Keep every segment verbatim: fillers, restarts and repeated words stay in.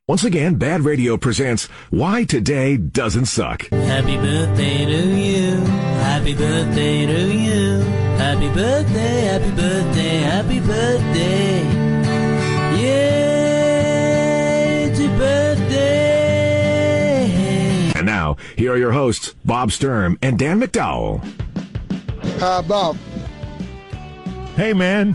Once again, Bad Radio presents Why Today Doesn't Suck. Happy birthday to you. Happy birthday to you. Happy birthday, happy birthday, happy birthday. Yeah, it's your birthday. And now, here are your hosts, Bob Sturm and Dan McDowell. Hi, Bob. Hey, man.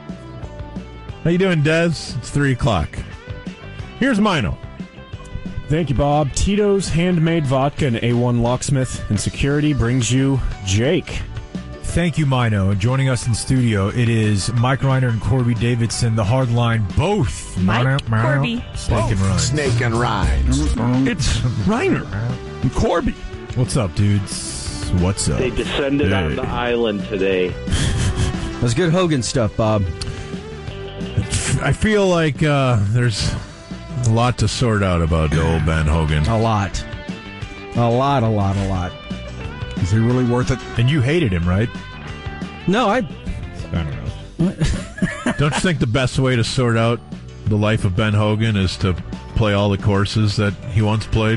How you doing, Des? It's three o'clock. Here's Mino. Thank you, Bob. Tito's Handmade Vodka and A one Locksmith and Security brings you Jake. Thank you, Mino. And joining us in studio, it is Mike Reiner and Corby Davidson, the hard line, both. Mike, Corby. Snake and Ryan. Snake and Ryan. It's Reiner and Corby. What's up, dudes? What's up? They descended Hey. on the island today. That's good Hogan stuff, Bob. I feel like uh, there's a lot to sort out about the old Ben Hogan. A lot. A lot, a lot, a lot. Is he really worth it? And you hated him, right? No, I... I don't know. Don't you think the best way to sort out the life of Ben Hogan is to play all the courses that he once played?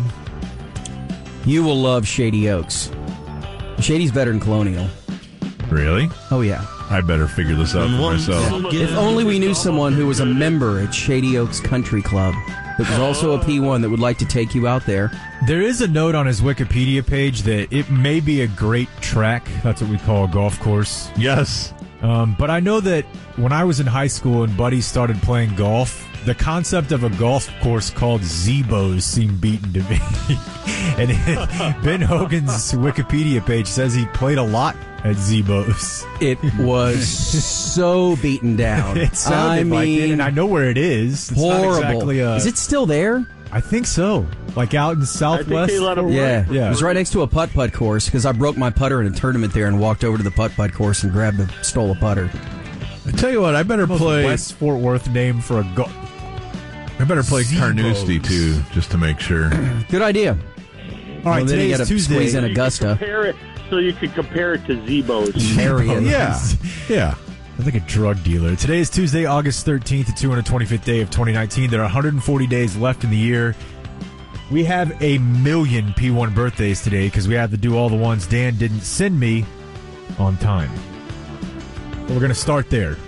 You will love Shady Oaks. Shady's better than Colonial. Really? Oh, yeah. I better figure this out for myself. If only we knew someone who was a member at Shady Oaks Country Club that was also a P one that would like to take you out there. There is a note on his Wikipedia page that it may be a great track. That's what we call a golf course. Yes. Um, but I know that when I was in high school and buddies started playing golf, the concept of a golf course called Zebos seemed beaten to me. And it, Ben Hogan's Wikipedia page says he played a lot at Zebos. It was so beaten down. It sounded I like mean, it, and I know where it is. It's horrible. Not exactly a, Is it still there? I think so. Like out in the southwest. they let 'em Yeah. Yeah. It was right next to a putt-putt course because I broke my putter in a tournament there and walked over to the putt-putt course and grabbed a, stole a putter. I tell you what, I better Most play. West Fort Worth name for a golf. I better play Zebos. Carnoustie too, just to make sure. Good idea. All Well, right, then you today gotta is Tuesday. squeeze in So you could Augusta. compare it, so you could compare it to Zebo's. Marion. Yeah, yeah. I'm like a drug dealer. Today is Tuesday, August thirteenth, the two hundred twenty-fifth day of twenty nineteen. There are one hundred forty days left in the year. We have a million P one birthdays today because we have to do all the ones Dan didn't send me on time. So we're going to start there.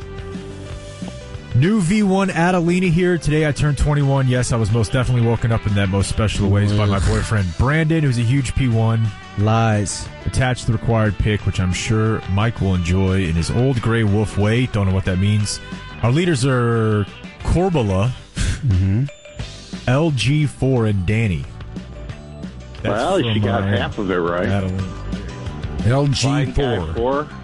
New V one Adelina here. Today I turned twenty-one. Yes, I was most definitely woken up in that most special of ways by my boyfriend Brandon, who's a huge P one. Lies. Attached the required pick, which I'm sure Mike will enjoy in his old gray wolf way. Don't know what that means. Our leaders are Corbala, Mm-hmm. L G four, and Danny. That's Well, she from, got uh, half of it right. Adelina. L G Fine guy, four. four.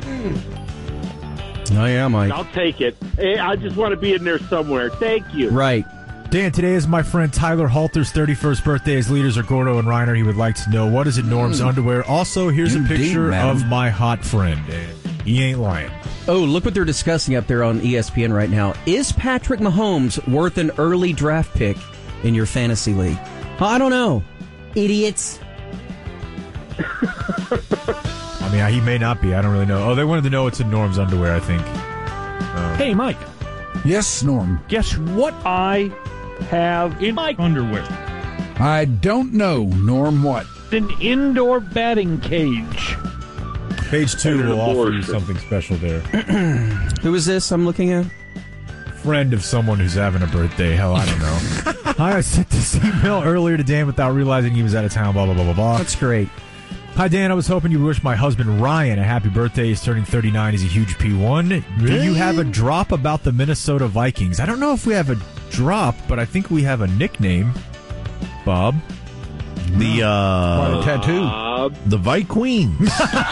Oh, yeah, Mike. I'll take it. Hey, I just want to be in there somewhere. Thank you. Right. Dan, today is my friend Tyler Halter's thirty-first birthday. His leaders are Gordo and Reiner. He would like to know, what is it Norm's underwear? Also, here's a Indeed, picture madam. of my hot friend. And he ain't lying. Oh, look what they're discussing up there on E S P N right now. Is Patrick Mahomes worth an early draft pick in your fantasy league? I don't know. Idiots. I mean, he may not be. I don't really know. Oh, they wanted to know what's in Norm's underwear, I think. Hey, Mike, Yes, Norm. guess what I have in my underwear? I don't know, Norm, what? An indoor batting cage. Page two And an will offer you abortion. something special there. Who is this I'm looking at? Friend of someone who's having a birthday. Hell, I don't know. Hi, I sent this email earlier to Dan without realizing he was out of town, blah, blah, blah, blah, blah. That's great. Hi, Dan. I was hoping you would wish my husband Ryan a happy birthday. He's turning thirty-nine. He's a huge P one. Do you have a drop about the Minnesota Vikings? I don't know if we have a drop, but I think we have a nickname. Bob? The uh, What, a tattoo? Uh, the Vike Queens.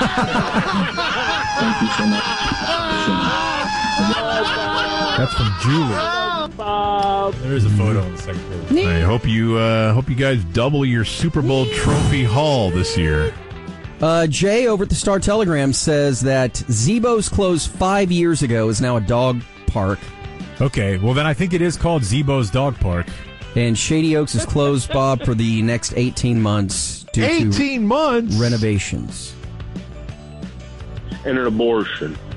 That's from Julie. Bob. There is a photo on the second page. I hope you uh, hope you guys double your Super Bowl trophy haul this year. Uh, Jay over at the Star Telegram says that Zebo's closed five years ago is now a dog park, Okay, well, then I think it is called Zebo's Dog Park. and Shady Oaks is closed, Bob, for the next eighteen months due Eighteen to months. renovations. And an abortion.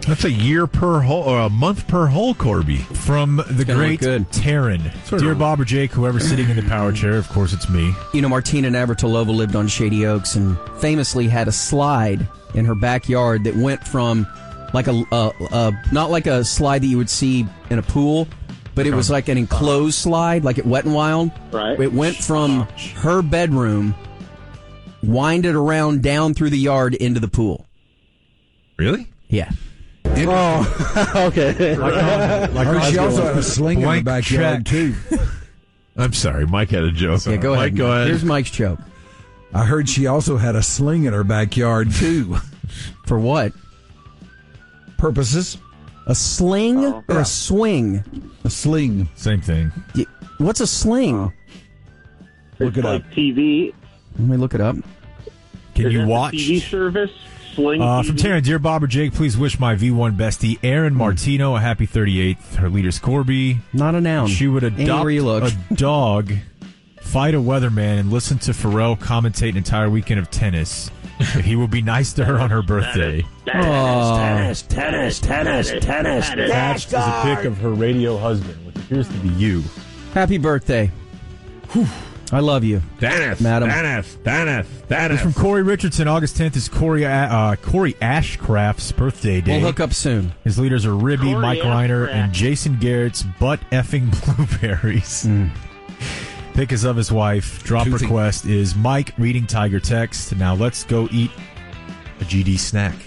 That's a year per hole, or a month per hole, Corby. From the gonna great look good. Taryn. Sort Dear of- Bob or Jake, whoever's sitting in the power chair, of course it's me. You know, Martina Navratilova lived on Shady Oaks and famously had a slide in her backyard that went from like a, a, a not like a slide that you would see in a pool, but it was like an enclosed slide, like at Wet n Wild. Right. It went from her bedroom, winded around down through the yard into the pool. Really? Yeah. Oh, okay. Like Or she also had a sling in the Blank backyard, check. too. I'm sorry, Mike had a joke. Yeah, go ahead. Mike, go ahead. Here's Mike's joke. I heard she also had a sling in her backyard, too. For what? Purposes. A sling Oh. or Yeah. a swing? A sling. Same thing. Y- What's a sling? Look it like up. T V. Let me look it up. Can Is you that the watch? T V service? Sling Uh, T V? from Taryn, Dear Bob or Jake, please wish my V one bestie, Aaron Martino, a happy thirty-eighth. Her leader's Corby. Not a noun. She would Anywhere adopt you look. a dog, fight a weatherman, and listen to Pharrell commentate an entire weekend of tennis. If he will be nice to her on her birthday. Tennis, tennis, tennis, tennis. Attached is a pic of her radio husband, which appears to be you. Happy birthday. I love you. Dennis, Madam. Dennis, Dennis, It's Dennis. from Corey Richardson. August tenth is Corey, uh, Corey Ashcraft's birthday day. We'll hook up soon. His leaders are Ribby, Corey Mike Reiner, Ashcraft. and Jason Garrett's butt effing blueberries. Mm. Pick is of his wife. Drop Toothy. request is Mike reading Tiger text. Now let's go eat a G D snack.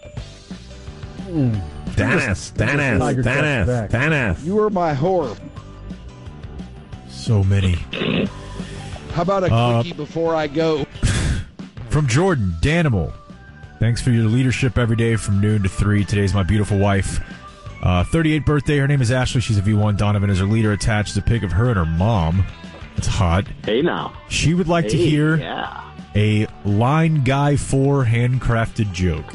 Dennis, Dennis, Tiger Dennis, back. Dennis. You were my whore. So many. How about a Uh, quickie before I go? From Jordan, Danimal. Thanks for your leadership every day from noon to three. Today's my beautiful wife. Uh, thirty-eighth birthday. Her name is Ashley. She's a V one. Donovan is her leader. Attached is a pic of her and her mom. It's hot. Hey, now. She would like to Hey, hear Yeah. a Line Guy four handcrafted joke.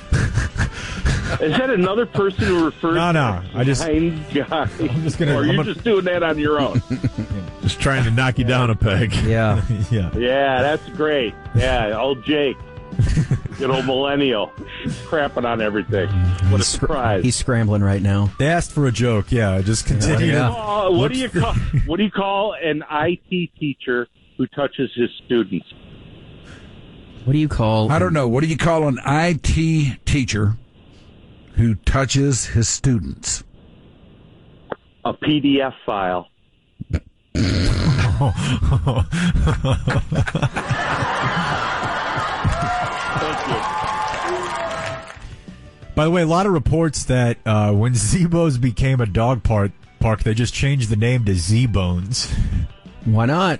Is that another person who refers No, no, to I just- Blind guy? I'm just gonna- Or I'm you're gonna- just doing that on your own? Just trying to knock you down a peg. Yeah. Yeah. Yeah, that's great. Yeah, old Jake. Good old millennial. Crapping on everything. What a He's scr- surprise. He's scrambling right now. They asked for a joke. Yeah, just continue. Yeah. to- Oh, what do you Look- call what do you call an I T teacher who touches his students? What do you call? I don't know. What do you call an I T teacher who touches his students? A P D F file. Thank you. By the way, a lot of reports that uh, when Z-Bones became a dog park, park, they just changed the name to Z-Bones. Why not?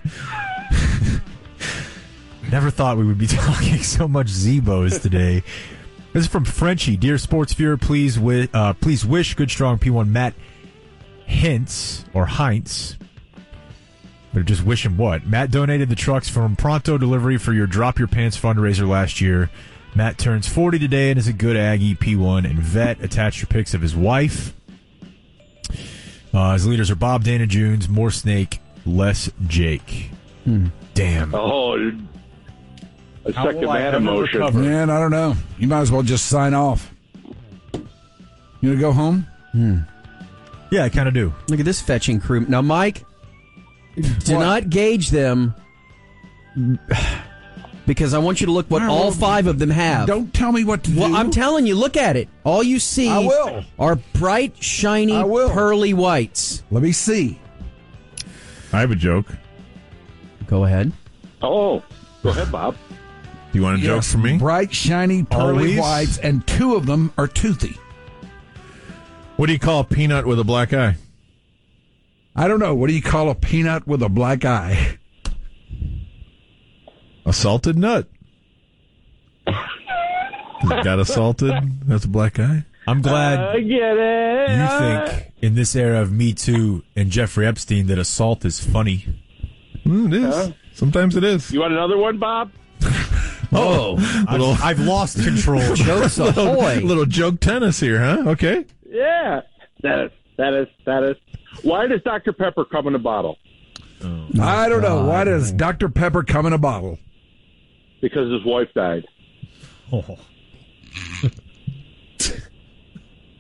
Never thought we would be talking so much Z-Bones today. This is from Frenchie. Dear Sports Viewer, please, wi- uh, please wish Good Strong P one Matt Hintz, or Heinz. But just wish him what? Matt donated the trucks from Pronto Delivery for your Drop Your Pants fundraiser last year. Matt turns forty today and is a good Aggie, P one, and vet. Attached your pics of his wife. Uh, his leaders are Bob, Dana Junes, more Snake, less Jake. Damn. Oh, a How second will I that ever emotion. recover? Man, I don't know. You might as well just sign off. You gonna go home? Yeah, I kind of do. Look at this fetching crew. Now, Mike, do not gauge them because I want you to look what I all will- five of them have. Don't tell me what to do. Well, I'm telling you, look at it. All you see I will. are bright, shiny, I will. pearly whites. Let me see. I have a joke. Go ahead. Oh, go ahead, Bob. Do you want a joke Yes, from me? bright, shiny, pearly Always? whites, and two of them are toothy. What do you call a peanut with a black eye? I don't know. What do you call a peanut with a black eye? A salted nut. Got a salted? That's a black eye. I'm glad I get it. you think in this era of Me Too and Jeffrey Epstein that assault is funny. Mm, it is. Sometimes it is. You want another one, Bob? Oh, I've, I've lost control. jokes ahoy. Little joke tennis here, huh? Okay. Yeah. That is, that is, that is. Why does Doctor Pepper come in a bottle? I don't know. Why does Doctor Pepper come in a bottle? Because his wife died. Oh.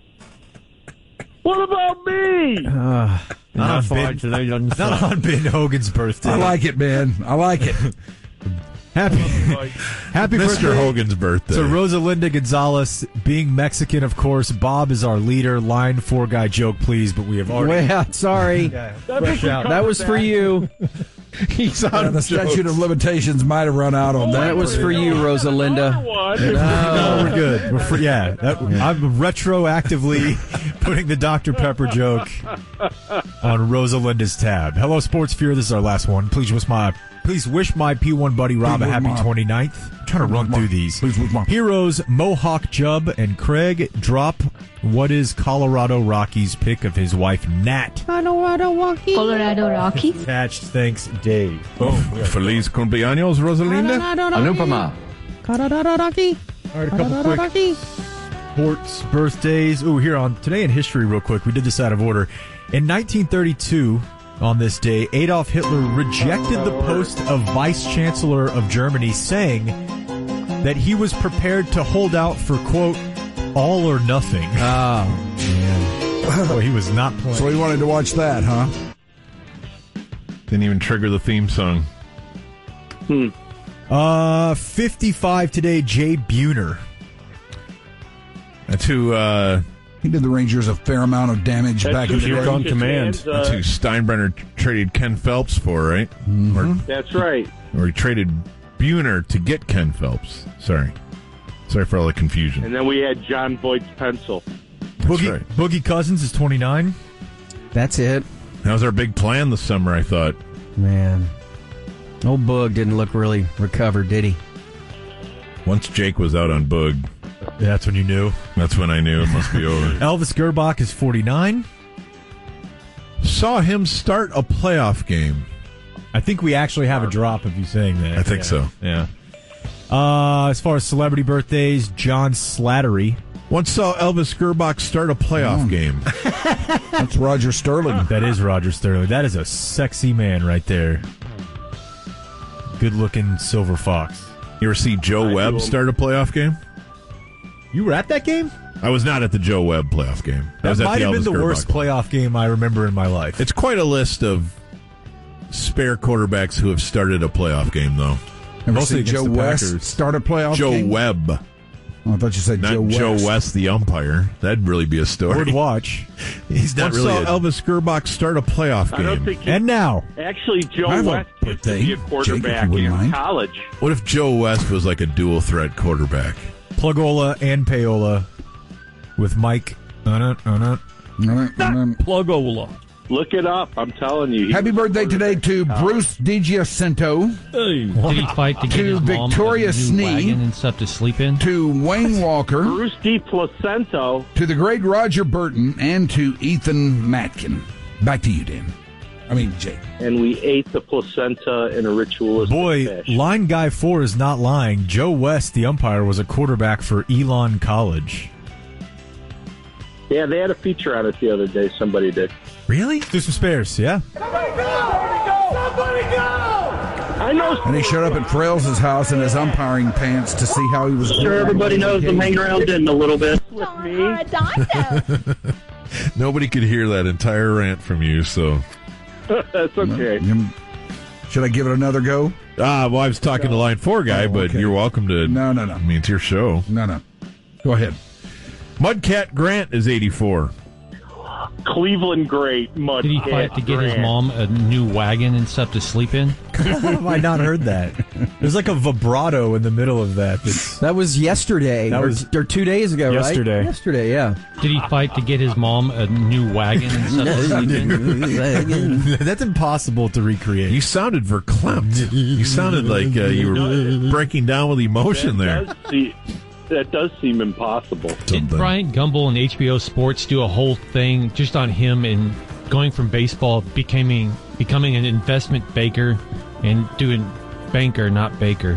What about me? Uh, not, on ben, not on Ben Hogan's birthday. I like it, man. I like it. Happy, happy Mister birthday Hogan's birthday. to Rosalinda Gonzalez. Being Mexican, of course, Bob is our leader. Line four guy joke, please, but we have already. Well, sorry. Yeah, fresh out. That was for you. He's on Yeah, the statute of limitations might have run out on that. That was for you, Rosalinda. No, we're good. We're free. Yeah, that, I'm retroactively putting the Doctor Pepper joke on Rosalinda's tab. Hello, Sports Fear. This is our last one. Please wish my please wish my P one buddy Rob a happy twenty-ninth. I'm trying to run through these. Heroes Mohawk Jubb and Craig drop what is Colorado Rockies pick of his wife Nat. Colorado Rockies. Colorado Rockies. Attached. Thanks, Dave. Boom. Feliz cumpleaños, Rosalinda. Anupama. Colorado Rocky. All right, a couple quick sports birthdays. Ooh, here on Today in History real quick. We did this out of order. In nineteen thirty-two, on this day, Adolf Hitler rejected the post of Vice Chancellor of Germany, saying that he was prepared to hold out for, quote, all or nothing. Oh, man. Boy, he was not playing. So he wanted to watch that, huh? Didn't even trigger the theme song. Hmm. Uh, fifty-five today, Jay Buhner. That's who, uh... He did the Rangers a fair amount of damage That's back in the day. on command. Hands, uh, That's who Steinbrenner traded Ken Phelps for, right? Mm-hmm. Or, That's right. or he traded Buhner to get Ken Phelps. Sorry. Sorry for all the confusion. And then we had John Boyd's pencil. Boogie, right. Boogie Cousins is twenty-nine. That's it. That was our big plan this summer, I thought. Man. Old Boog didn't look really recovered, did he? Once Jake was out on Boog, That's when you knew. that's when I knew it must be over. Elvis Gerbach is forty-nine. Saw him start a playoff game. I think we actually have a drop of you saying that. I think Yeah. so. Yeah. Uh, as far as celebrity birthdays, John Slattery. Once saw Elvis Gerbach start a playoff Oh. game. That's Roger Sterling. That is Roger Sterling. That is a sexy man right there. Good-looking silver fox. You ever see Joe I do Webb him. start a playoff game? You were at that game? I was not at the Joe Webb playoff game. I That was at might the have been Elvis the Gerbach worst one. playoff game I remember in my life. It's quite a list of spare quarterbacks who have started a playoff game, though. Ever Mostly see against Joe the West Packers. start a playoff Joe game? Webb, Oh, I thought you said not Joe Joe West. West, the umpire. That'd really be a story. Would watch. He's not Once really. saw Saw Elvis Gerbach start a playoff I don't game. think he, And now, actually Joe I have a West used to birthday, be a Jake, if quarterback you wouldn't in mind. college. What if Joe West was like a dual threat quarterback? Plugola and Payola with Mike. Uh-uh, uh-uh. Plugola. Look it up. I'm telling you. He Happy was a birthday today quarterback to in college. Bruce DiGiacinto, Hey. Did he fight to get To his mom Victoria a new Snee. wagon and stuff to sleep in? to Wayne Walker, Bruce D. Placento. to the great Roger Burton, and to Ethan Matkin. Back to you, Dan. I mean, Jake. And we ate the placenta in a ritualistic Boy, fashion. line guy four is not lying. Joe West, the umpire, was a quarterback for Elon College. Yeah, they had a feature on it the other day. Somebody did. Really? Do some spares, yeah. I know. And he showed up at Frails' house in his umpiring pants to see how he was. Sure, everybody knows I'm hanging around in a little bit. With me. Nobody could hear that entire rant from you, so. That's okay. Um, Should I give it another go? Ah, well, I was talking to line four guy, Oh, but okay. you're welcome to. No, no, no. I mean, it's your show. No, no. Go ahead. Mudcat Grant is eighty-four. Cleveland great mud. Did he fight to get his mom a new wagon and stuff to sleep in? How have I not heard that? There's like a vibrato in the middle of that. That's, That was yesterday, That or, was- or two days ago, Yesterday. right? Yesterday, yeah. Did he fight to get his mom a new wagon and stuff to sleep in? that's impossible to recreate. You sounded verklempt. You sounded like uh, you were breaking down with emotion there. That does, see, that does seem impossible. Did Bryant Gumbel and H B O Sports do a whole thing just on him and going from baseball becoming becoming an investment banker and doing banker, not baker?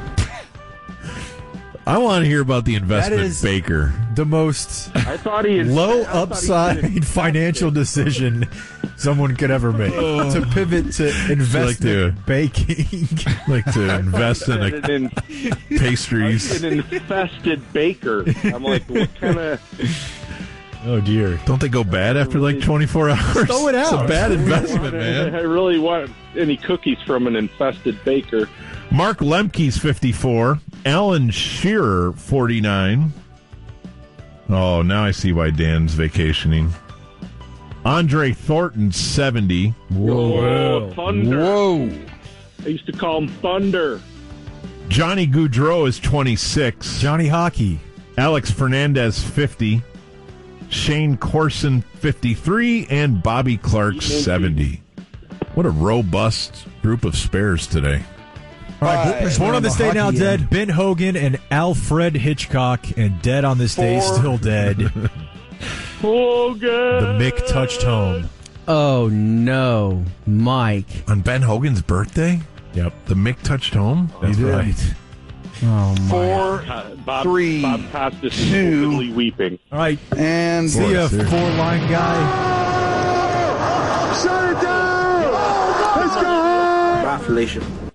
I want to hear about the investment That is- baker. the most I thought he had, low I thought he upside had- financial decision someone could ever make. To pivot to investment to- baking. Like to invest in An, a in, pastries. an infested baker. I'm like, what kind of? Oh, dear. Don't they go bad after like twenty-four hours? Throw it out. It's a bad investment, man. I really want any cookies from an infested baker. Mark Lemke's fifty-four. Alan Shearer, forty-nine. Oh, now I see why Dan's vacationing. Andre Thornton, seventy. Whoa. Thunder. Whoa. I used to call him Thunder. Johnny Gaudreau is twenty-six. Johnny Hockey. Alex Fernandez, fifty. Shane Corson, fifty-three. And Bobby Clark, seventy. What a robust group of spares today. All right, Five. born on this day now Hockey dead, end. Ben Hogan and Alfred Hitchcock, and dead on this day, Four. still dead. Hogan. The Mick touched home. Oh, no. Mike. On Ben Hogan's birthday? Yep. The Mick touched home? That's right. Oh, my. Four, Uh, Bob, Three, Bob Costas is two. openly weeping. All right. and See ya, sir. four-line guy. shut it down. Let's go. Bafflation.